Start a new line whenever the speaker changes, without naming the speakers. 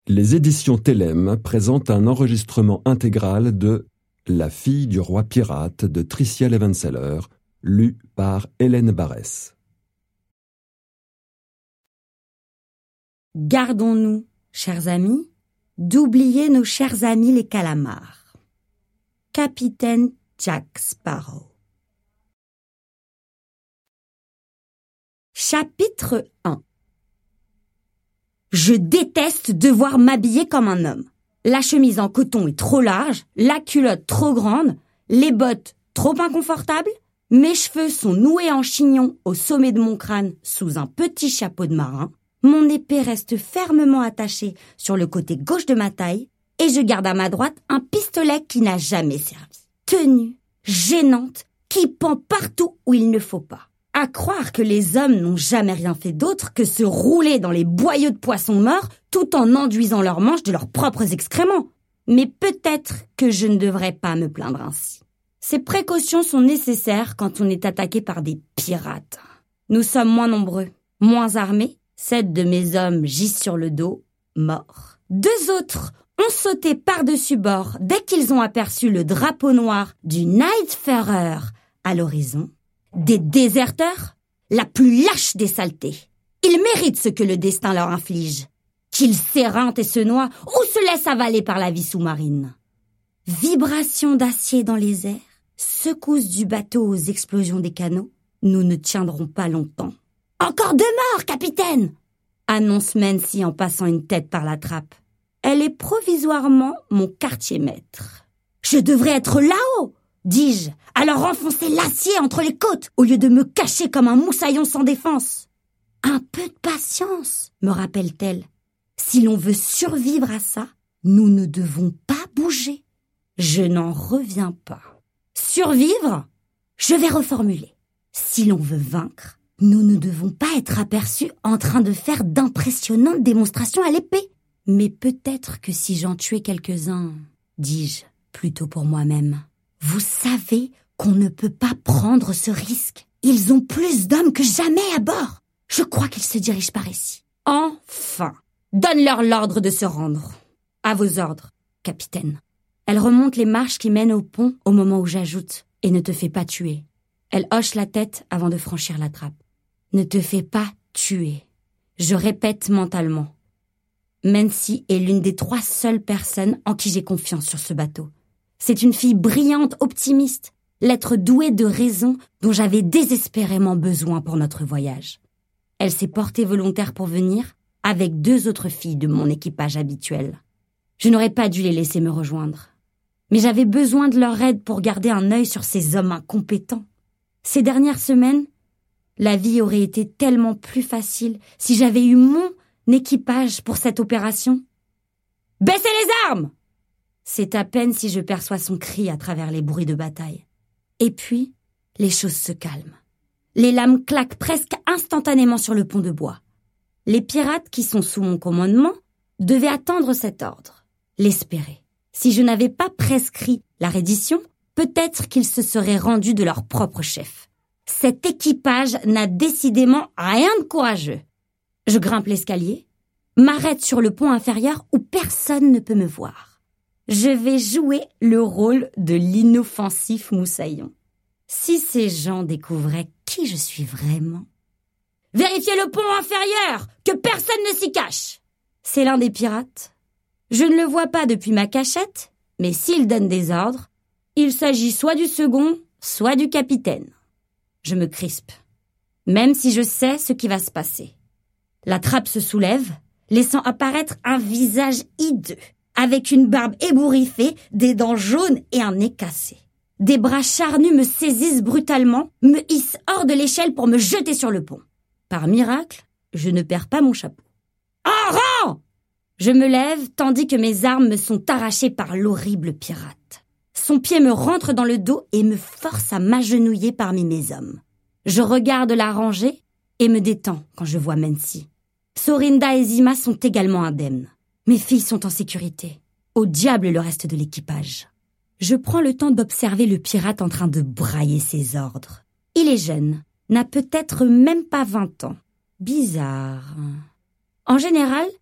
Les éditions Télème présentent un enregistrement intégral de La fille du roi pirate de Tricia Levenseller, lu par Hélène Barès.
Gardons-nous, chers amis, d'oublier nos chers amis les calamars. Capitaine Jack Sparrow. Chapitre 1. Je déteste devoir m'habiller comme un homme. La chemise en coton est trop large, la culotte trop grande, les bottes trop inconfortables, mes cheveux sont noués en chignon au sommet de mon crâne sous un petit chapeau de marin, mon épée reste fermement attachée sur le côté gauche de ma taille et je garde à ma droite un pistolet qui n'a jamais servi. Tenue, gênante, qui pend partout où il ne faut pas. À croire que les hommes n'ont jamais rien fait d'autre que se rouler dans les boyaux de poissons morts tout en enduisant leurs manches de leurs propres excréments. Mais peut-être que je ne devrais pas me plaindre ainsi. Ces précautions sont nécessaires quand on est attaqué par des pirates. Nous sommes moins nombreux, moins armés. 7 de mes hommes gisent sur le dos, morts. 2 autres ont sauté par-dessus bord dès qu'ils ont aperçu le drapeau noir du Nightfarer à l'horizon. Des déserteurs, la plus lâche des saletés. Ils méritent ce que le destin leur inflige. Qu'ils s'éreintent et se noient ou se laissent avaler par la vie sous-marine. Vibration d'acier dans les airs, secousse du bateau aux explosions des canots. Nous ne tiendrons pas longtemps. « Encore 2 morts, capitaine !» annonce Mancy en passant une tête par la trappe. Elle est provisoirement mon quartier-maître. « Je devrais être là-haut !» dis-je, alors enfoncer l'acier entre les côtes au lieu de me cacher comme un moussaillon sans défense. Un peu de patience, me rappelle-t-elle. Si l'on veut survivre à ça, nous ne devons pas bouger. Je n'en reviens pas. Survivre? Je vais reformuler. Si l'on veut vaincre, nous ne devons pas être aperçus en train de faire d'impressionnantes démonstrations à l'épée. Mais peut-être que si j'en tuais quelques-uns, dis-je, plutôt pour moi-même. Vous savez qu'on ne peut pas prendre ce risque. Ils ont plus d'hommes que jamais à bord. Je crois qu'ils se dirigent par ici. Enfin, donne-leur l'ordre de se rendre. À vos ordres, capitaine. Elle remonte les marches qui mènent au pont au moment où j'ajoute « et ne te fais pas tuer ». Elle hoche la tête avant de franchir la trappe. « Ne te fais pas tuer ». Je répète mentalement. Mancy est l'une des 3 seules personnes en qui j'ai confiance sur ce bateau. C'est une fille brillante, optimiste, l'être douée de raison dont j'avais désespérément besoin pour notre voyage. Elle s'est portée volontaire pour venir avec 2 autres filles de mon équipage habituel. Je n'aurais pas dû les laisser me rejoindre. Mais j'avais besoin de leur aide pour garder un œil sur ces hommes incompétents. Ces dernières semaines, la vie aurait été tellement plus facile si j'avais eu mon équipage pour cette opération. « Baissez les armes !» C'est à peine si je perçois son cri à travers les bruits de bataille. Et puis, les choses se calment. Les lames claquent presque instantanément sur le pont de bois. Les pirates qui sont sous mon commandement devaient attendre cet ordre, l'espérer. Si je n'avais pas prescrit la reddition, peut-être qu'ils se seraient rendus de leur propre chef. Cet équipage n'a décidément rien de courageux. Je grimpe l'escalier, m'arrête sur le pont inférieur où personne ne peut me voir. Je vais jouer le rôle de l'inoffensif moussaillon. Si ces gens découvraient qui je suis vraiment... Vérifiez le pont inférieur, que personne ne s'y cache. C'est l'un des pirates. Je ne le vois pas depuis ma cachette, mais s'il donne des ordres, il s'agit soit du second, soit du capitaine. Je me crispe, même si je sais ce qui va se passer. La trappe se soulève, laissant apparaître un visage hideux, avec une barbe ébouriffée, des dents jaunes et un nez cassé. Des bras charnus me saisissent brutalement, me hissent hors de l'échelle pour me jeter sur le pont. Par miracle, je ne perds pas mon chapeau. En rang! Je me lève tandis que mes armes me sont arrachées par l'horrible pirate. Son pied me rentre dans le dos et me force à m'agenouiller parmi mes hommes. Je regarde la rangée et me détends quand je vois Mancy. Sorinda et Zima sont également indemnes. Mes filles sont en sécurité. Au diable le reste de l'équipage. Je prends le temps d'observer le pirate en train de brailler ses ordres. Il est jeune, n'a peut-être même pas 20 ans. Bizarre. En général,